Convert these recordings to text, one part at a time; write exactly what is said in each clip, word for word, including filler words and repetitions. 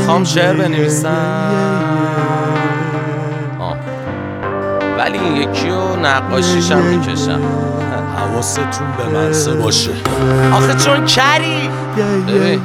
میخوام شعر بنویسم آه. ولی این یکی رو نقاشیشم میکشم. حواستون به منسه باشه آخه چون کری ببین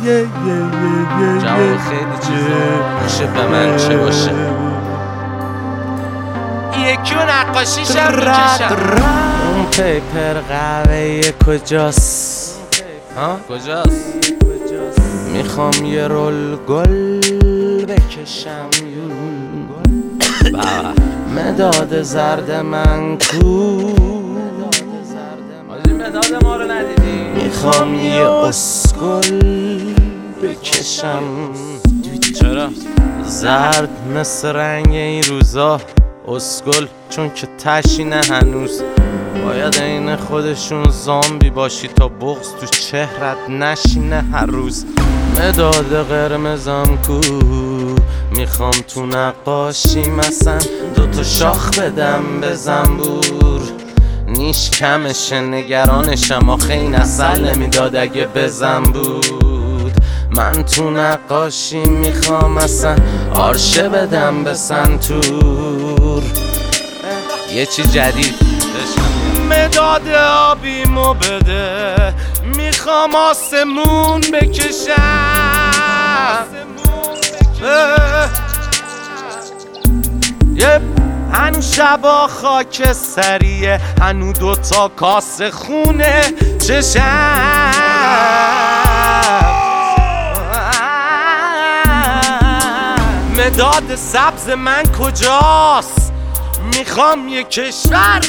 جواب خیلی چیزا میشه به من چه باشه. یکی رو نقاشیشم میکشم. اون پیپر قهوه‌ای کجاست؟ ها؟ کجاست؟ میخوام یه رول گل بکشم. مداد زرد من کو؟ مداد ما رو ندیدی؟ میخوام یه اسکل بکشم. چرا؟ زرد مثل رنگ این روزا اسکل، چون که تشینه هنوز. باید این خودشون زامبی باشی تا بغض تو چهرت نشینه هر روز. مداد قرمزم کو؟ میخوام تو نقاشی مثلا دوتا شاخ بدم به زنبور. نیش کمشه نگرانشم، آخه این اصل نمیداد اگه بزن بود. من تو نقاشی میخوام اصلا آرشه بدم به سنتور. یه چی جدید مداد آبیمو بده، میخوام آسمون بکشم. یه هنو شبا خاک سریه، هنو دوتا کاسه خونه چشم. مداد سبز من کجاست؟ میخوام یه کشور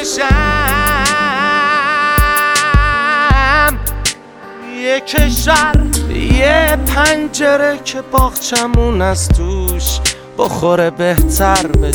بکشم. یه کشور، یه پنجره که باغچمون از توش بخوره بهتر به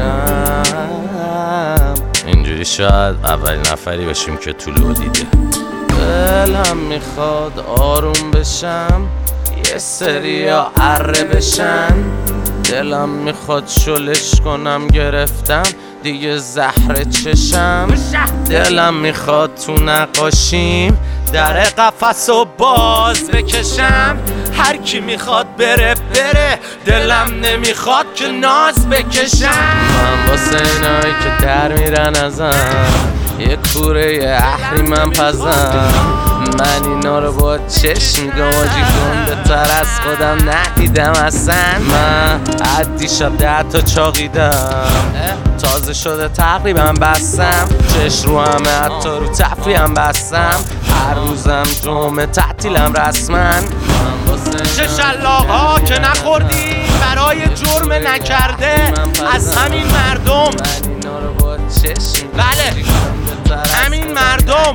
چشم. اینجوری شاید اولین نفری باشیم که طولو دیده. دلم میخواد آروم بشم، یه سریا اره بشن. دلم میخواد شلش کنم گرفتم دیگه زهر چشم. دلم میخواد تو نقاشیم در قفس و باز بکشم. هر کی میخواد بره بره، دلم نمیخواد که ناز بکشم. من واسه اینایی که در میرن ازم یه کوره اهریمن پزم. من اینا رو با چشم گاجی گنده تر از خودم ندیدم اصلا. من عدی شب ده تا چاقیدم، تازه شده تقریبا بستم. چش رو همه حتی رو تفریحم بستم. هر روزم جمعه تعطیلم رسما. چه شلاق‌ها که نخوردی برای جرم نکرده از همین مردم. بله همین مردم.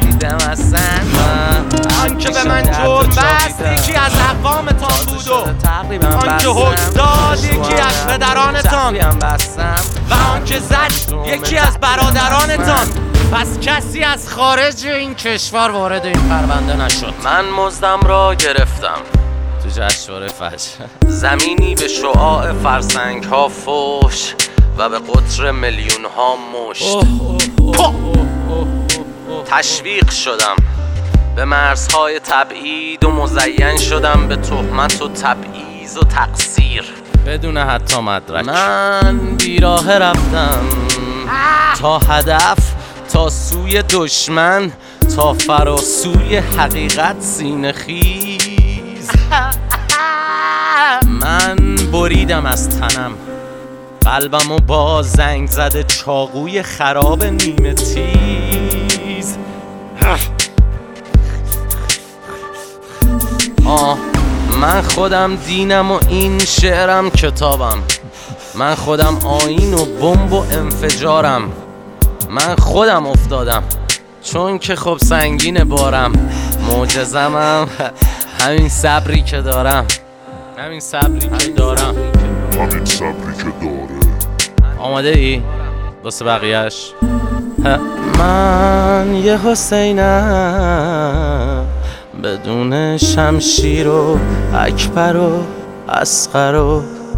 آن که به من جرم بست یکی از اقوامتان بود و آن که حکم داد یکی از پدرانتان و آن که زد یکی از برادرانتان. پس کسی از خارج این کشور وارد این پرونده نشد. من مزدم را گرفتم تو جشنواره فجر. زمینی به شعاع فرسنگ ها فوش و به قطر میلیون ها مشت. تشویق شدم به مرزهای تبعید و مزین شدم به تهمت و تبعیض و تقصیر بدون حتی مدرک. من بیراه رفتم تا هدف، تا سوی دشمن، تا فراسوی حقیقت سینه خیز. من بریدم از تنم قلبمو با زنگ زده چاقوی خراب نیمه تیز. آه من خودم دینم و این شعرم کتابم. من خودم آیین و بمب و انفجارم. من خودم افتادم چون که خب سنگین بارم. معجزمم همین صبری که دارم. همین صبری که دارم. همین صبری که داره. آماده ای؟ واسه بقیهش. من یه حسینم بدون شمشیر و اکبر و اصغر و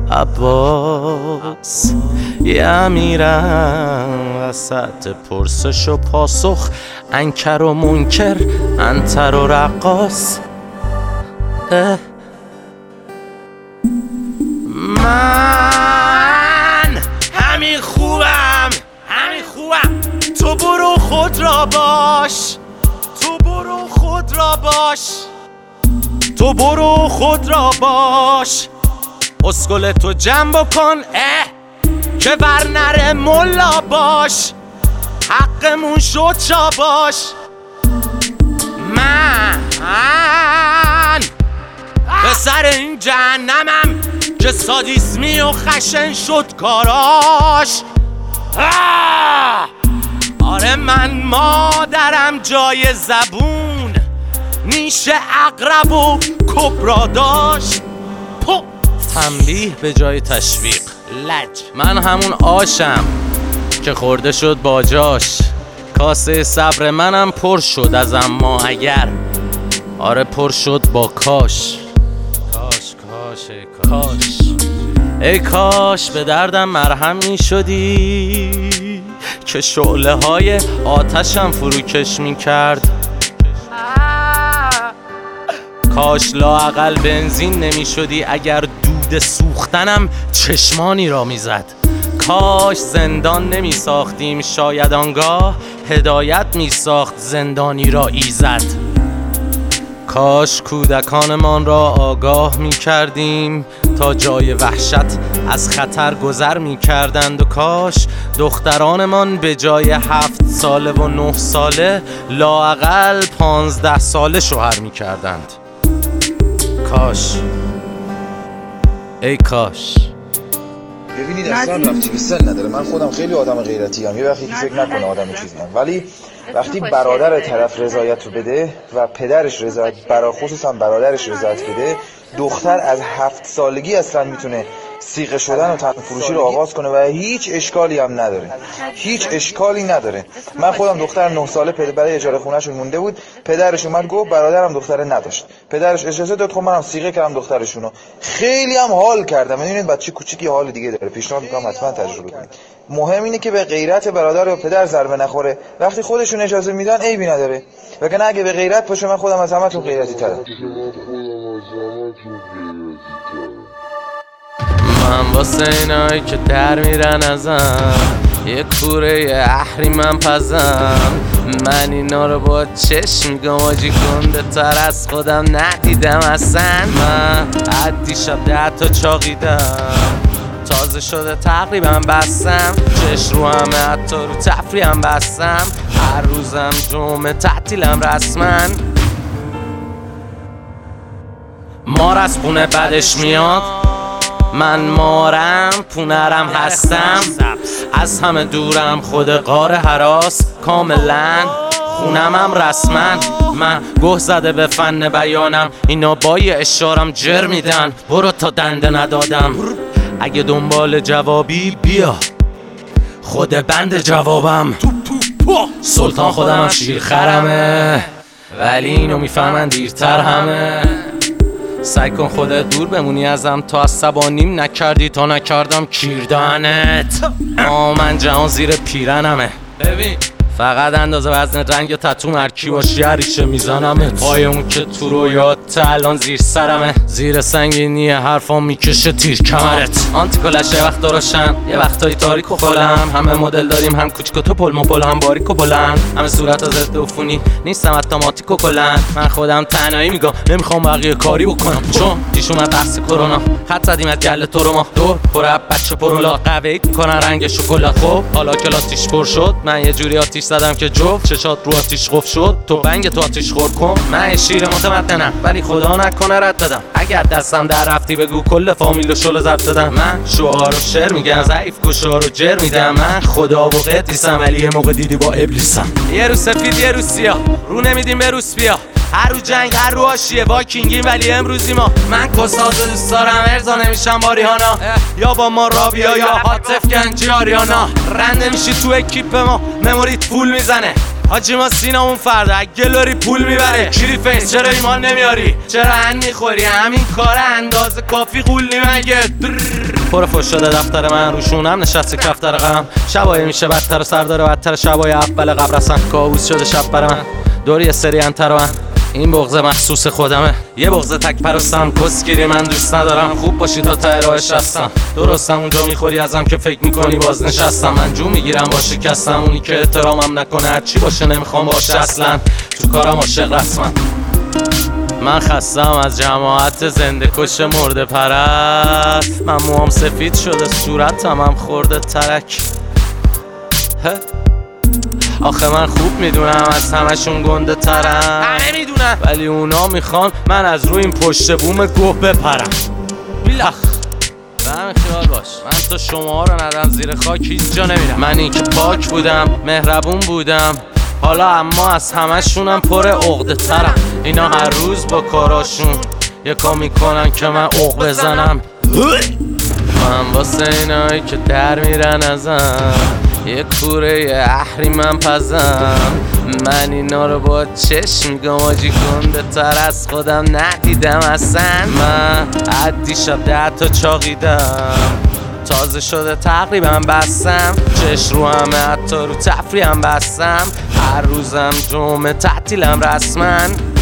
عباس. یه امیرم وسط پرسش و پاسخ، انکر و منکر، انتر و رقاص. من همین خوبم، همین خوبم. تو برو خود را باش، تو برو خود را باش، تو برو خود را باش. اسکل تو جمع بکن اه که بر نره ملا باش. حقمون شد جا باش. من به سر این جهنمم که سادیسمی و خشن شد کاراش. آره من مادرم جای زبون نیش عقرب و کبرا داشت. تنبیه به جای تشویق لج. من همون آشم که خورده شد با جاش. کاسه صبر منم پر شد از اما اگر. آره پر شد با کاش. کاش کاش ای کاش ای کاش به دردم مرهم می شدی که شعله های آتشم فروکش می کرد. کاش لااقل بنزین نمی شدی اگر دود سوختنم چشمانی را می زد. کاش زندان نمی ساختیم شاید آنگاه هدایت می ساخت زندانی را ایزد. کاش کودکانمان را آگاه می کردیم تا جای وحشت از خطر گذر می کردند. و کاش دخترانمان به جای هفت ساله و نه ساله لااقل پانزده ساله شوهر می کردند. کاش ای کاش. ببینید اصلا ربطی به سن نداره. من خودم خیلی آدم غیرتی ام. یه وقتی که فکر نکنه آدم چیزی ام، ولی وقتی برادر طرف رضایت رو بده و پدرش رضایت، برا خصوصا برادرش رضایت بده، دختر از هفت سالگی اصلا میتونه سیغه شدن و تن فروشی رو آغاز کنه و هیچ اشکالی هم نداره. هیچ اشکالی نداره. من خودم دختر نه ساله برای اجاره خونه‌شون مونده بود. پدرش اومد گفت برادرم دختره نداشت. پدرش اجازه داد، خب منم سیغه کردم دخترشونو. خیلی هم حال کردم. میدونید بچه کوچیکی حال دیگه داره. پیشنهاد میکنم حتما تجربه کنید. مهم اینه که به غیرت برادر و پدر ضربه نخوره. وقتی خودشون اجازه میدن عیبی نداره. وگرنه اگه به غیرت باشه من خودم از همتون غیرتی ترم. من واسه اینایی که در میرن ازم یه کوره اهریمن پزم. من اینا رو با چشم میگم آجی گنده تر از خودم ندیدم اصلا. من حدی شب ده تا چاقیدم، تازه شده تقریبا بستم. چش رو همه حتی رو تفریحم بستم. هر روزم جمعه تعطیلم رسما. مار از خونه بدش میاد، من مارم پونرم هستم. از همه دورم خود غار هراس کاملا خونمم رسما. من گوه زده به فن بیانم، اینا با یه اشارم جر میدن. برو تا دنده ندادم. اگه دنبال جوابی بیا خود بند جوابم. سلطان خودم شیر خرمه ولی اینو میفهمن دیرتر همه. سعی کن خودت دور بمونی ازم تا عصبانیم نکردی تا نکردم کیردانت. آه من جهان زیر پیرنمه. ببین فقط اندازه وزن رنگ تتوم هرکی باشی هر ریشه میزنمت. پای اون که تو رو یاد الان زیر سرمه. زیر سنگینی حرفام میکشه تیر کمرت. آنتیکلش یه وقت دراشن یه وقتایی تاریک و خالم. همه مدل داریم، هم کوچیک و تو پل مپل، هم باریک و بلند. همه صورت ها ضد عفونی نیستم اتوماتیک و کلند. من خودم تنهایی میگم نمیخوام بقیه کاری بکنم، چون پیش اومد بحث کرونا. خط زدیم از گله تو رو ما دور پر بچه پرولا قهوه‌ای میکنن رنگ شکلات. خب حالا که لاتیش پر شد من یه جوری آتیش زدم که جفت چشات رو آتیش قفل شد. تو بنگ تو آتیش خور کن. من شیر متمدنم ولی خدا نکنه رد بدم. اگر دستم در رفتی بگو کل فامیل و شل زد دادم. من شعار و شعر میگم، ضعیف کشار و جر میدم. من خدا و قدیسم ولی یه موقع دیدی با ابلیسم. یه رو سفید یه رو سیاه، رو نمیدیم به روس بیا. هر رو جنگ هر رو آشیه واکینگیم ولی امروزی ما. من کساز دوست دارم ارزا نمیشم با ریحانا، یا با ما رابیا یا حاطف گنجی آریانا. رنده میشی تو اکیپ ما مموریت فول میزنه. حاجی ما سینامون فرده گلوری پول میبره. کیری فیس چرا ایمان نمیاری؟ چرا هن میخوری؟ همین کار اندازه کافی قولی مگه؟ پر فش شده دفتر من روشونم نشسته کفتر غم. شبای میشه بدتر و سردار بدتر شبای اول قبرستان. کابوس شده شب بر من دوری سری انتر من. این بغض مخصوص خودمه، یه بغض تک پرستم. کسگیری من دوست ندارم، خوب باشی تا ته راهش هستم. درستم اونجا میخوری ازم که فکر میکنی باز نشستم. من جو میگیرم با شکستم، اونی که احترامم نکنه هرچی باشه نمیخوام باشه اصلا. تو کارم عاشق رسمم. من خستم از جماعت زنده کش مرده پرست. من موام سفید شده صورتم هم خورده ترک. آخه من خوب میدونم از همشون گنده ترم، همه میدونم، ولی اونا میخوان من از روی این پشت بوم گوه بپرم. بیلخ به همین خیال باش، من تا شما رو ندم زیر خاک هیچ جا نمیرم. من این که پاک بودم مهربون بودم، حالا اما از همشونم پر عقده ترم. اینا هر روز با کاراشون یکا میکنن که من عق بزنم. من واسه اینایی که در میرن ازم یه کوره اهریمن پزم. من اینا رو با چشم میگم آجی گنده تر از خودم ندیدم اصلا. من عدی شب ده تا چاقیدم، تازه شده تقریبا بستم. چش رو همه حتی رو تفریحم بستم. هر روزم جمعه تعطیلم رسما.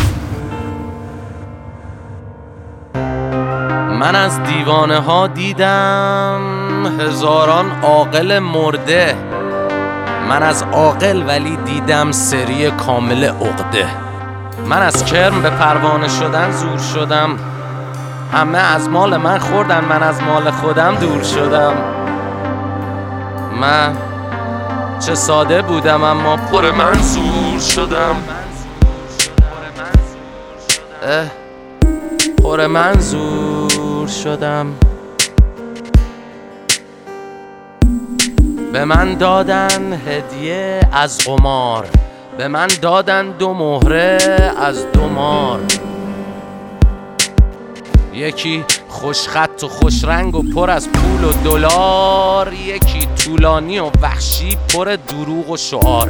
من از دیوانه ها دیدم هزاران عاقل مرده. من از عاقل ولی دیدم سری کامل عقده. من از کرم به پروانه شدن زور شدم. همه از مال من خوردن، من از مال خودم دور شدم. من چه ساده بودم اما پر منظور شدم. اه پر منظور شدم. به من دادن هدیه از قمار، به من دادن دو مهره از دو مار. یکی خوش خط و خوش رنگ و پر از پول و دلار، یکی طولانی و وحشی پر دروغ و شعار.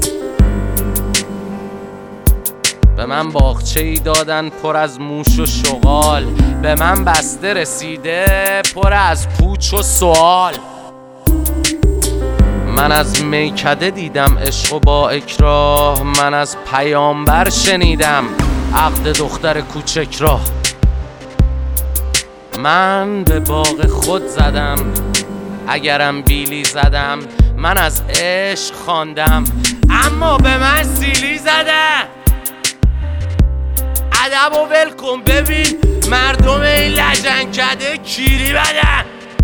به من باغچه ای دادن پر از موش و شغال، به من بسته رسیده پر از پوچ و سوال. من از میکده دیدم عشق و با اکراه، من از پیامبر شنیدم عقد دختر کوچک را. من به باغ خود زدم اگرم بیلی زدم. من از عشق خواندم اما به من سیلی زدم. ادب و ول کن ببین مردم این لجنکده کیری بدن.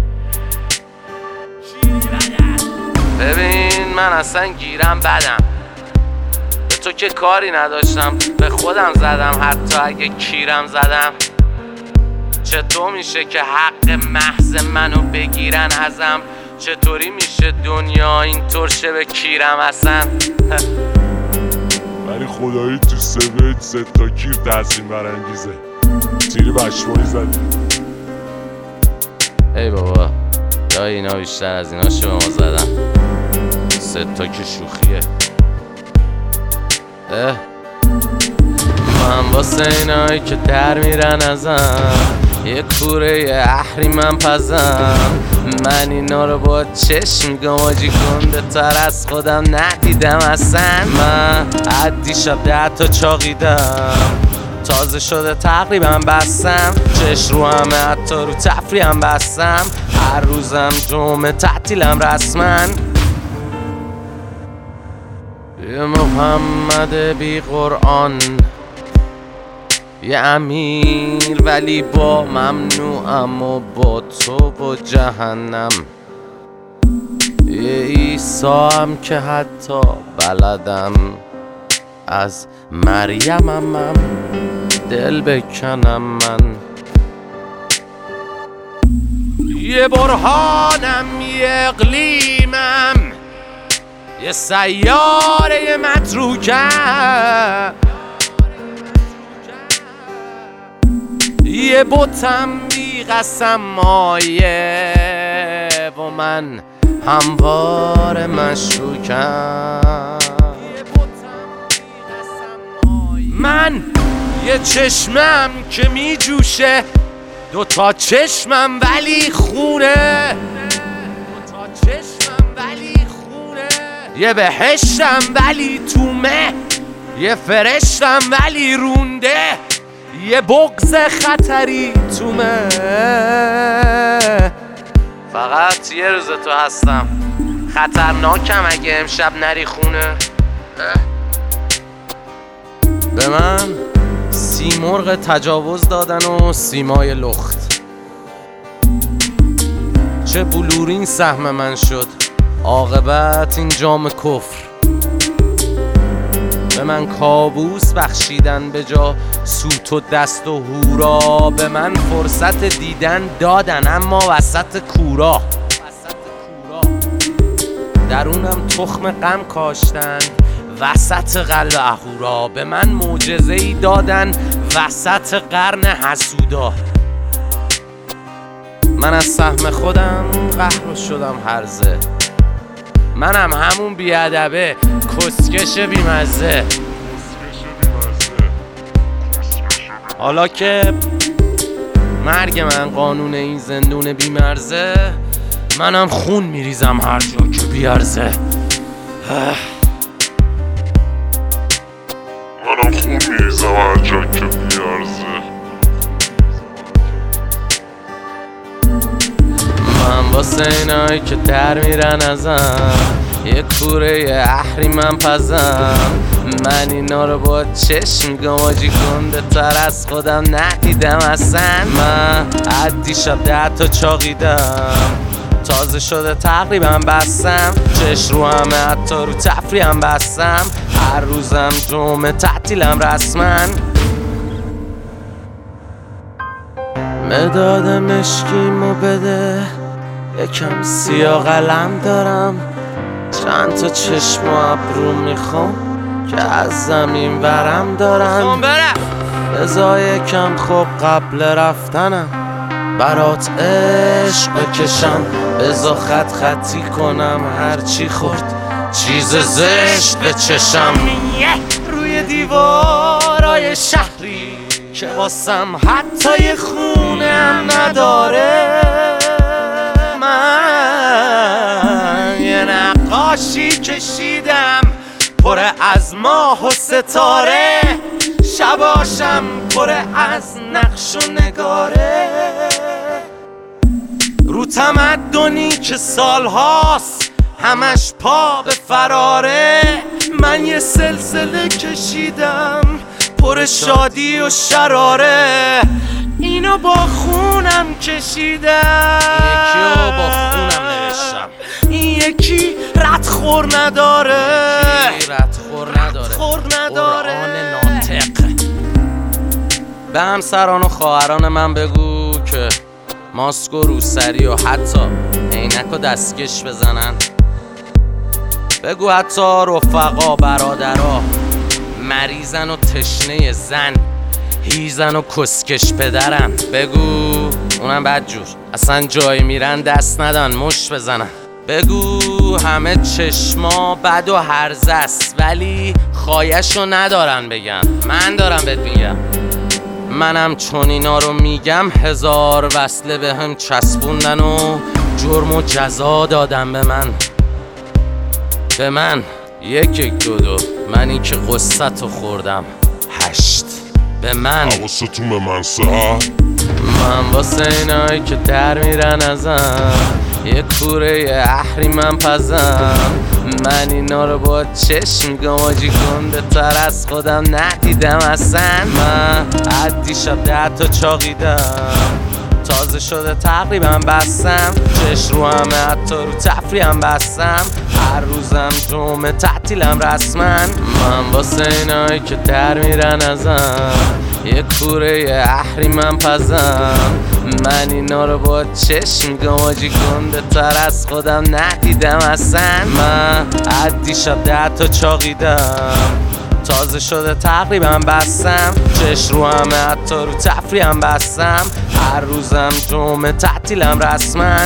ببین من اصلا گیرم بدم، به تو که کاری نداشتم، به خودم زدم حتی اگه کیرم زدم. چطور میشه که حق محض منو بگیرن ازم؟ چطوری میشه دنیا اینطور شه به کیرم اصلا؟ ولی خدایی تو سویت سه تا کیر تحسین برانگیزه. تیری بشمایی زدی. ای بابا یا اینا بیشتر از اینا شو به ما زدن. سه تا که شوخیه. اه من واسه اینایی که در میرن ازم یه کوره اهریمن پزم. من اینا رو با چشم میگم آجی گنده تر از خودم ندیدم اصلا. من عدی شب ده تا چاقیدم، تازه شده تقریبا بستم. چش رو همه حتی رو تفریحم بستم. هر روزم جمعه تعطیلم رسما. یه محمد بی قرآن، یه امیر ولی با ممنوعم و با تو و جهنم. یه عیسی هم که حتی بلدم از مریمم دل بکنم من. یه برهانم یه اقلیمم، یه سیاره متروکم، یه بوتم بی قسم مایه و من هموار مشروکم. من یه چشمم که می جوشه، دوتا چشمم ولی خونه، دوتا چشمم ولی خونه. یه بهشتم ولی تو مه، یه فرشتم ولی رونده، یه بغض خطری تومه. فقط یه روز تو هستم، خطرناکم اگه امشب نری خونه. به من سیمرغ تجاوز دادن و سیمای لخت. چه بلورین سهم من شد، عاقبت این جام کفر. به من کابوس بخشیدن به جا سوت و دست و هورا. به من فرصت دیدن دادن اما وسط کورا. درونم تخم غم کاشتن وسط قلب اهورا. به من معجزه‌ای دادن وسط قرن حسودا. من از سهم خودم قهر شدم هرزه. منم همون بیادبه کسکش بیمزه. حالا که مرگ من قانون این زندون بیمرزه، منم خون میریزم هر جا که بیارزه. منم خون میریزم هر جا که بیارزه. من واسه اینایی که در میرن ازم یه کوره اهریمن پزم. من اینا رو با چشم میگم آجی گنده تر از خودم ندیدم اصلا. من عدی شب ده تا چاقیدم، تازه شده تقریبا بستم. چش رو همه حتی رو تفریحم بستم. هر روزم جمعه تعطیلم رسما. مداد مشکیمو بده، یکم سیاه قلم دارم. چند تا چشم و ابرو میخوام که از زمین برم دارم. بذار یکم خوب قبل رفتنم برات عشق بکشم. بذار خط خطی کنم هرچی خورد چیز زشت به چشم. روی دیوارای شهری که واسم حتی یه خونه هم نداره. من یه نقاشی کشیدم پر از ماه و ستاره. شباشم پر از نقش و نگاره. رو تمدنی که سالهاست همش پا به فراره. من یه سلسله کشیدم پر شادی و شراره. اینو با خونم کشیدم، یکی رو با خونم نوشتم. این یکی ردخور نداره، یکی ردخور نداره، ردخور نداره. قرآن ناطق. به همسران و خواهران من بگو که ماسک و روسری و حتی عینک و دستکش بزنن. بگو حتی رفقا برادرا مریضن و تشنه زن، هیزن و کسکش پدرن. بگو اونم بدجور اصلا جای میرن دست ندن مش بزنن. بگو همه چشما بد و هرزه است ولی خایشو ندارن بگن. من دارم بهت میگم، منم چون اینا رو میگم هزار وصله به هم چسبوندن و جرم و جزا دادن به من. به من یک یک دو دو، منی که قصتو خوردم هشت. به من حواستون به من سه. من واسه اینایی که در میرن ازم یه کوره اهریمن پزم. من اینا رو با چشم میگم آجی گنده تر از خودم ندیدم اصلا. من عدی شب ده تا چاقیدم، تازه شده تقریبا بستم. چش رو همه حتی رو تفریحم بستم. هر روزم جمعه تعطیلم رسما. من واسه اینایی که در میرن ازم یه کوره اهریمن پزم. من اینا رو با چشم میگم آجی گنده تر از خودم ندیدم اصلا. من عدی شب ده تا چاقیدم، تازه شده تقریبا بستم. چش رو همه حتی رو تفریحم بستم. هر روزم جمعه تعطیلم رسما.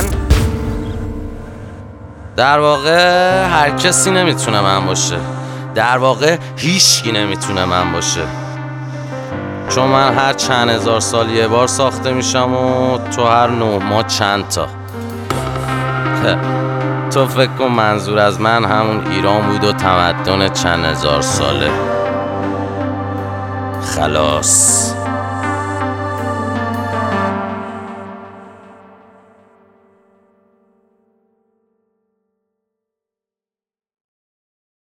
در واقع هر کسی نمیتونه من باشه، در واقع هیچکی نمیتونه من باشه. چون من هر چند هزار سال یه بار ساخته میشم و تو هر نه ماه چند تا. تو فکر کن منظور از من همون ایران بود و تمدن چند هزار ساله. خلاص.